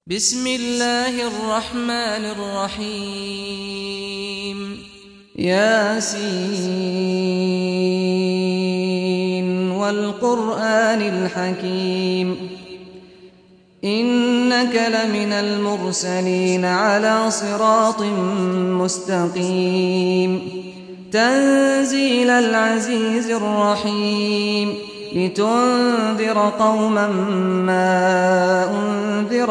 بسم الله الرحمن الرحيم ياسين والقرآن الحكيم إنك لمن المرسلين على صراط مستقيم تنزيل العزيز الرحيم لتنذر قوما ما أنذر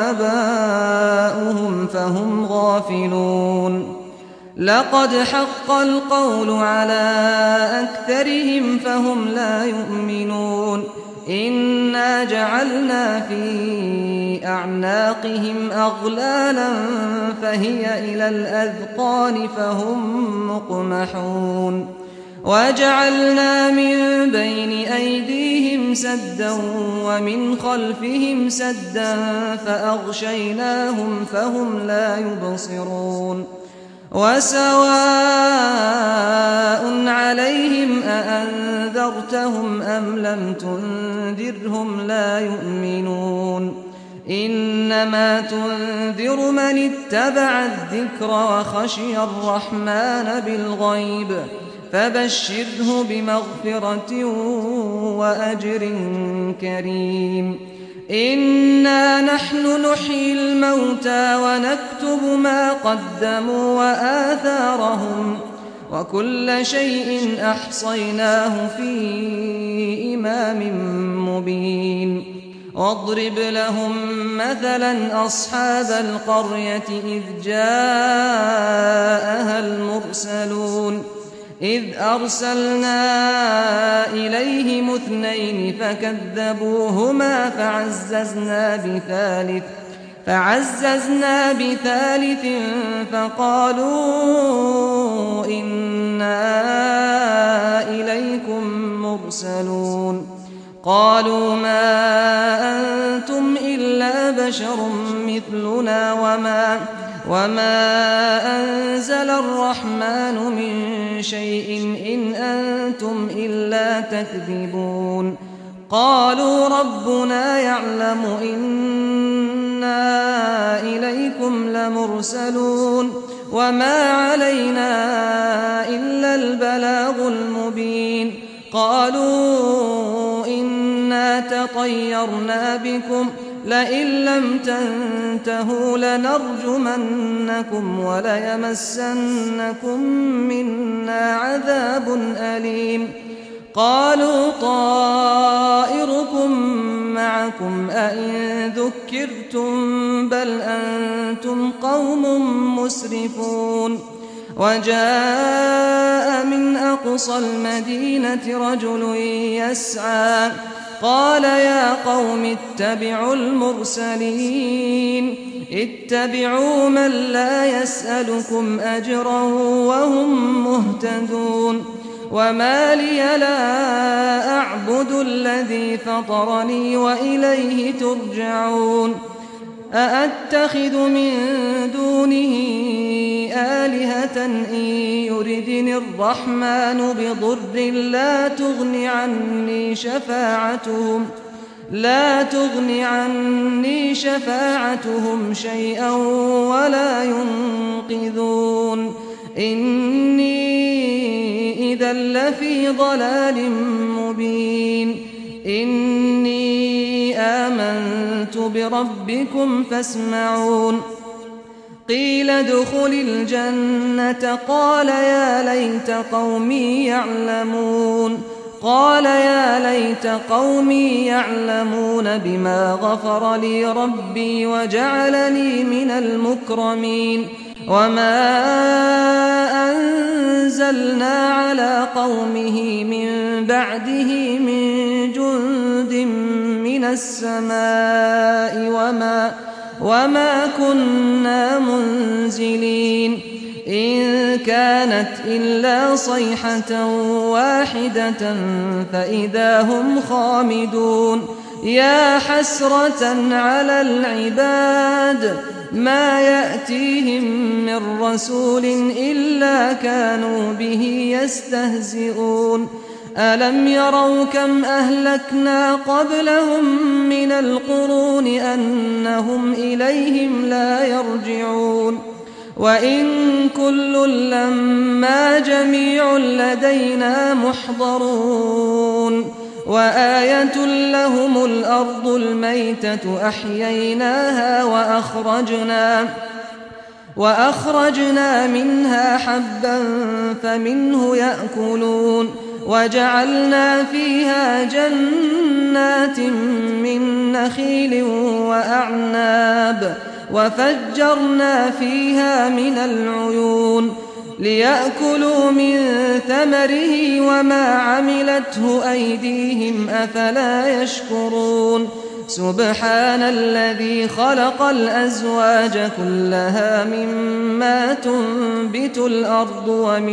آباؤهم فهم غافلون لقد حق القول على أكثرهم فهم لا يؤمنون إنا جعلنا في أعناقهم أغلالا فهي إلى الأذقان فهم مقمحون وجعلنا من بين أيديهم سدا ومن خلفهم سدا فأغشيناهم فهم لا يبصرون وسواء عليهم أأنذرتهم أم لم تنذرهم لا يؤمنون إنما تنذر من اتبع الذكر وخشي الرحمن بالغيب فبشره بمغفرة وأجر كريم إنا نحن نحيي الموتى ونكتب ما قدموا وآثارهم وكل شيء أحصيناه في إمام مبين واضرب لهم مثلا أصحاب القرية إذ جاءها المرسلون إذ أرسلنا إليهم اثنين فكذبوهما فعززنا بثالث فقالوا إنا إليكم مرسلون قالوا ما أنتم إلا بشر مثلنا وما أنزل الرحمن من شيء إن أنتم إلا تكذبون قالوا ربنا يعلم إنا إليكم لمرسلون وما علينا إلا البلاغ المبين قالوا إنا تطيرنا بكم لئن لم تنتهوا لنرجمنكم وليمسنكم منا عذاب أليم قالوا طائركم معكم أئن ذكرتم بل أنتم قوم مسرفون وجاء من أقصى المدينة رجل يسعى قال يا قوم اتبعوا المرسلين اتبعوا من لا يسألكم أجرا وهم مهتدون وما لي لا أعبد الذي فطرني وإليه ترجعون أأتخذ من دونه آلهة إن يردني الرحمن بضر لا تغن عني شفاعتهم شيئا ولا ينقذون إني إذا لفي ضلال مبين إني آمنت بربكم فاسمعون قيل ادخل الجنة قال يا ليت قومي يعلمون بما غفر لي ربي وجعلني من المكرمين وما أنزلنا على قومه من بعده من جند من السماء وما كنا منزلين إن كانت إلا صيحة واحدة فإذا هم خامدون يا حسرة على العباد ما يأتيهم من رسول إلا كانوا به يستهزئون ألم يروا كم أهلكنا قبلهم من القرون أنهم إليهم لا يرجعون وإن كل لما جميع لدينا محضرون وآية لهم الأرض الميتة أحييناها وأخرجنا منها حبا فمنه يأكلون وجعلنا فيها جنات من نخيل وأعناب وفجرنا فيها من العيون ليأكلوا من ثمره وما عملته أيديهم أفلا يشكرون سبحان الذي خلق الأزواج كلها مما تنبت الأرض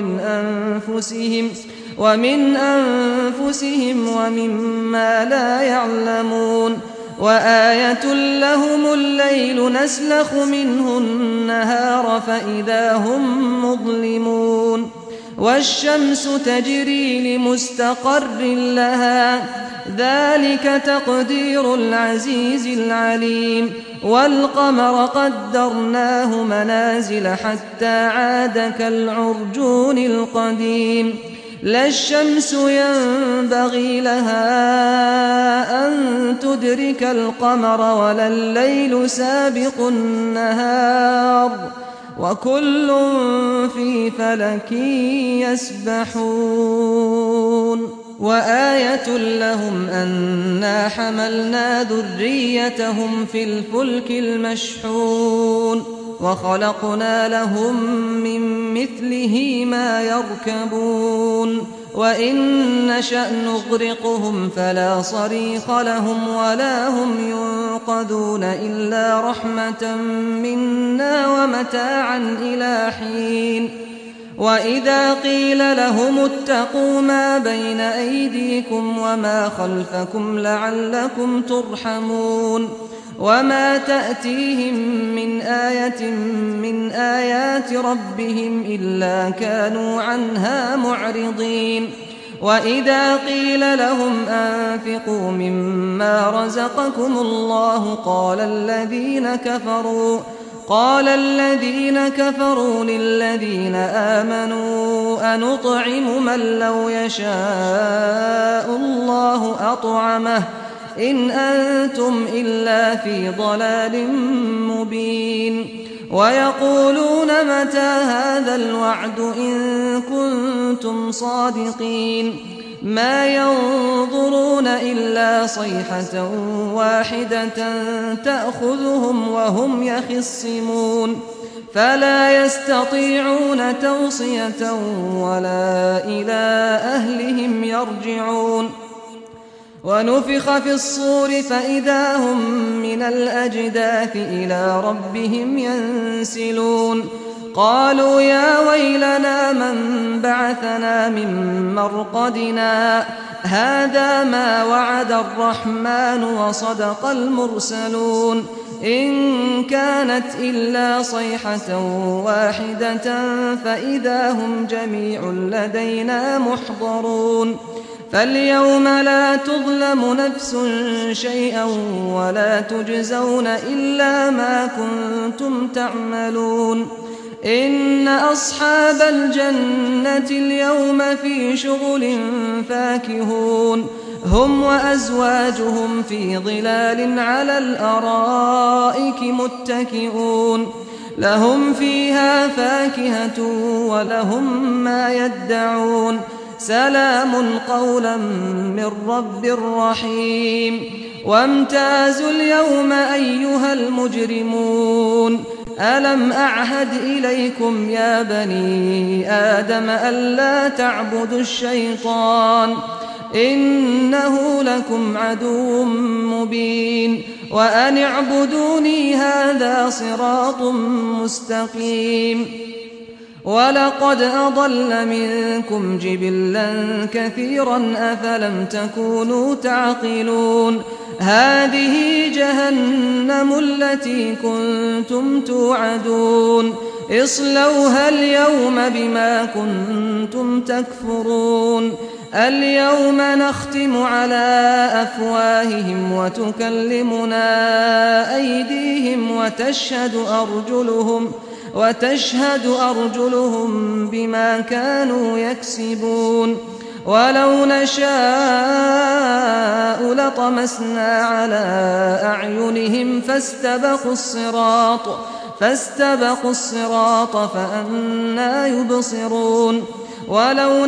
ومن أنفسهم ومما لا يعلمون وآية لهم الليل نسلخ منه النهار فإذا هم مظلمون والشمس تجري لمستقر لها ذلك تقدير العزيز العليم والقمر قدرناه منازل حتى عاد كالعرجون القديم لا الشمس ينبغي لها أن تدرك القمر ولا الليل سابق النهار وكل في فلك يسبحون وآية لهم أنا حملنا ذريتهم في الفلك المشحون وخلقنا لهم من مثله ما يركبون وإن نشأ نغرقهم فلا صريخ لهم ولا هم ينقذون إلا رحمة منا ومتاعا إلى حين وإذا قيل لهم اتقوا ما بين أيديكم وما خلفكم لعلكم ترحمون وما تأتيهم من آية من آيات ربهم إلا كانوا عنها معرضين وإذا قيل لهم أنفقوا مما رزقكم الله قال الذين كفروا للذين آمنوا أنطعم من لو يشاء الله أطعمه إن أنتم إلا في ضلال مبين ويقولون متى هذا الوعد إن كنتم صادقين ما ينظرون إلا صيحة واحدة تأخذهم وهم يخصمون فلا يستطيعون توصية ولا إلى أهلهم يرجعون ونفخ في الصور فإذا هم من الأجداث إلى ربهم ينسلون قالوا يا ويلنا من بعثنا من مرقدنا هذا ما وعد الرحمن وصدق المرسلون إن كانت إلا صيحة واحدة فإذا هم جميع لدينا محضرون فاليوم لا تظلم نفس شيئا ولا تجزون إلا ما كنتم تعملون إن أصحاب الجنة اليوم في شغل فاكهون هم وأزواجهم في ظلال على الأرائك متكئون لهم فيها فاكهة ولهم ما يدعون سلام قولا من رب رحيم وامتازوا اليوم أيها المجرمون ألم أعهد إليكم يا بني آدم ألا تعبدوا الشيطان إنه لكم عدو مبين وأن اعبدوني هذا صراط مستقيم ولقد أضل منكم جبلا كثيرا أفلم تكونوا تعقلون هذه جهنم التي كنتم توعدون اصلوها اليوم بما كنتم تكفرون اليوم نختم على أفواههم وتكلمنا أيديهم وتشهد أرجلهم بما كانوا يكسبون ولو نشاء لطمسنا على أعينهم فاستبقوا الصراط فأنى يبصرون ولو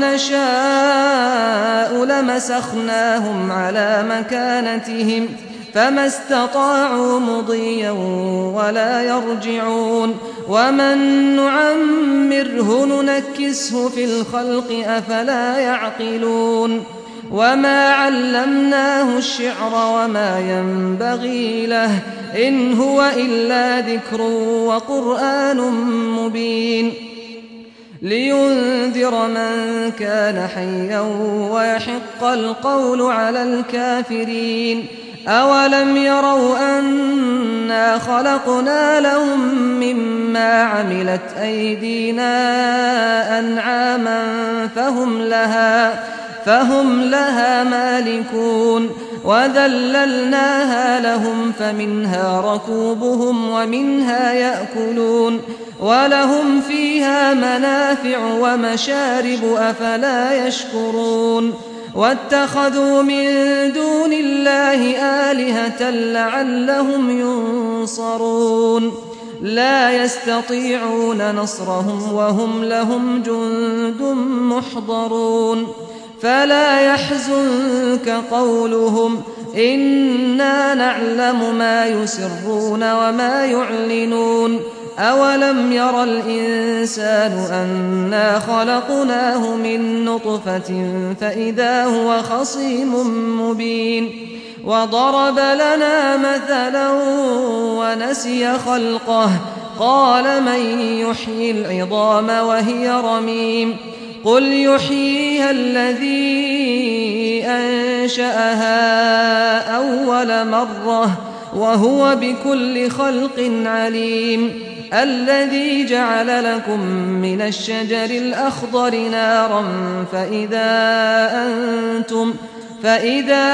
نشاء لمسخناهم على مكانتهم فما استطاعوا مضيا ولا يرجعون ومن نعمره ننكسه في الخلق أفلا يعقلون وما علمناه الشعر وما ينبغي له إن هو إلا ذكر وقرآن مبين لينذر من كان حيا ويحق القول على الكافرين أولم يروا أنا خلقنا لهم مما عملت أيدينا أنعاما فهم لها مالكون وذللناها لهم فمنها ركوبهم ومنها يأكلون ولهم فيها منافع ومشارب أفلا يشكرون واتخذوا من دون الله آلهة لعلهم ينصرون لا يستطيعون نصرهم وهم لهم جند محضرون فلا يحزنك قولهم إنا نعلم ما يسرون وما يعلنون أولم ير الإنسان أنا خلقناه من نطفة فإذا هو خصيم مبين وضرب لنا مثلا ونسي خلقه قال من يحيي العظام وهي رميم قل يحييها الذي أنشأها أول مرة وهو بكل خلق عليم الذي جعل لكم من الشجر الأخضر نارا فإذا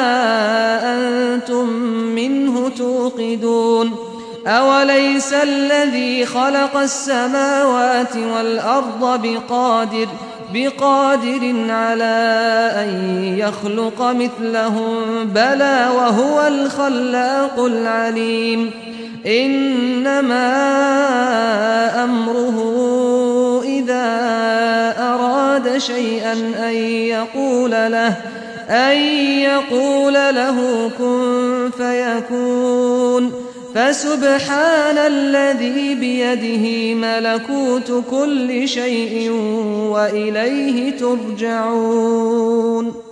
أنتم منه توقدون أوليس الذي خلق السماوات والأرض بقادر على أن يخلق مثلهم بلى وهو الخلاق العليم إنما أمره إذا أراد شيئا أن يقول له كن فيكون فسبحان الذي بيده ملكوت كل شيء وإليه ترجعون